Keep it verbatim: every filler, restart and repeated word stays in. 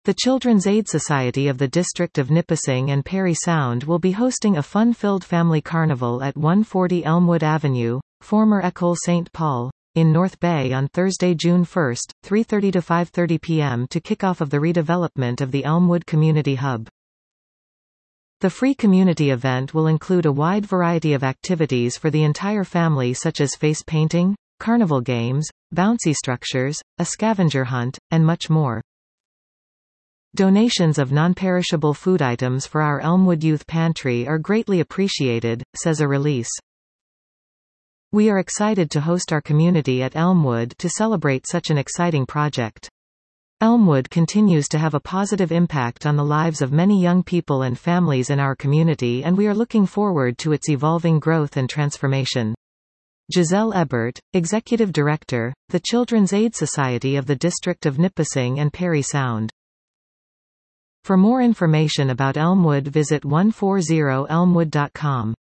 The Children's Aid Society of the District of Nipissing and Parry Sound will be hosting a fun-filled family carnival at one forty Elmwood Avenue, former École Saint Paul, in North Bay on Thursday, June first, three thirty to five thirty p m to kick off of the redevelopment of the Elmwood Community Hub. The free community event will include a wide variety of activities for the entire family, such as face painting, carnival games, bouncy structures, a scavenger hunt, and much more. Donations of non-perishable food items for our Elmwood Youth Pantry are greatly appreciated, says a release. We are excited to host our community at Elmwood to celebrate such an exciting project. Elmwood continues to have a positive impact on the lives of many young people and families in our community, and we are looking forward to its evolving growth and transformation. Giselle Ebert, Executive Director, the Children's Aid Society of the District of Nipissing and Parry Sound. For more information about Elmwood, visit one forty elmwood dot com.